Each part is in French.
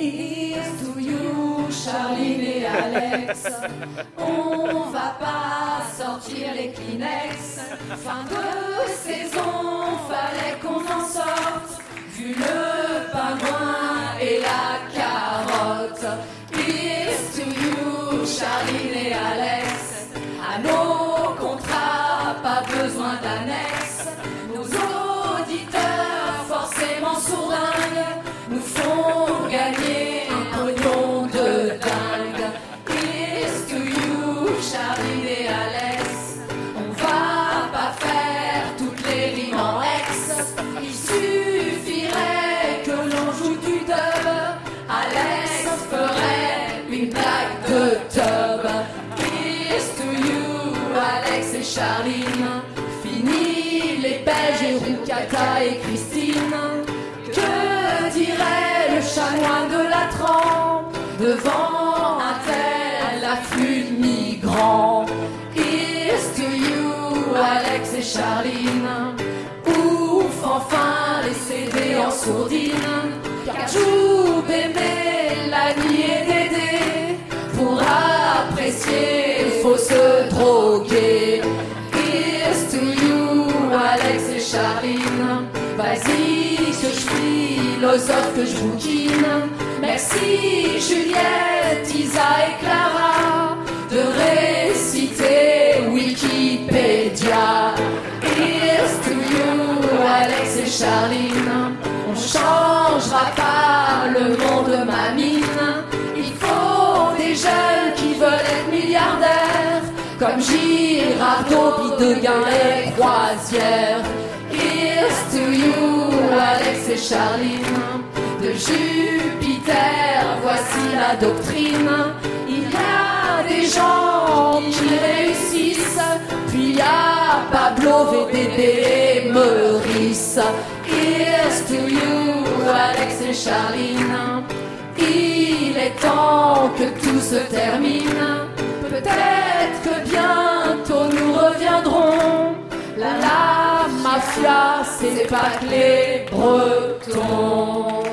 Here's to you, Charline et Alex. On va pas sortir les Kleenex. Fin de saison, fallait qu'on en sorte. Vu le pingouin et la carotte. Here's to you, Charline et Alex. À nos contrats, pas besoin d'annexe. Nos auditeurs, forcément sourdingues, nous font gagner un pognon de dingue. Here's to you, Charline et Alex. On va pas faire toutes les rimes en ex. Il suffirait que l'on joue du dub. Alex ferait une blague de tub. Here's to you, Alex et Charline. Fini les Belges et Roucata et Christine. Que dirait le chanoine de la trempe devant un tel afflux de migrants? Here's to you, Alex et Charline. Ouf, enfin les CD en sourdine. Car Joub, Mélanie et Dédé, pour apprécier, faut se droguer. Here's to you, Alex et Charline. Vas-y, que je philosophe, que je bouquine. Merci Juliette, Isa et Clara de réciter Wikipédia. Here's to you, Alex et Charline. On changera pas le monde, ma mine. Il faut des jeunes qui veulent être milliardaires, comme Girardot, Bidegain et Croisière. Here's to you, Alex et Charline. De Jupiter, voici la doctrine. Il y a des gens qui réussissent, puis il y a Pablo, VDD et Meurice. Here's to you, Alex et Charline. Il est temps que tout se termine. Peut-être que bientôt nous reviendrons. La mafia, c'est pas que les Bretons.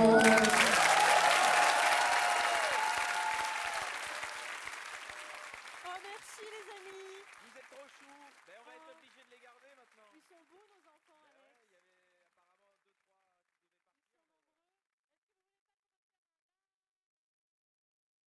Oh merci les amis. Vous êtes trop chou, ben on va être obligé de les garder.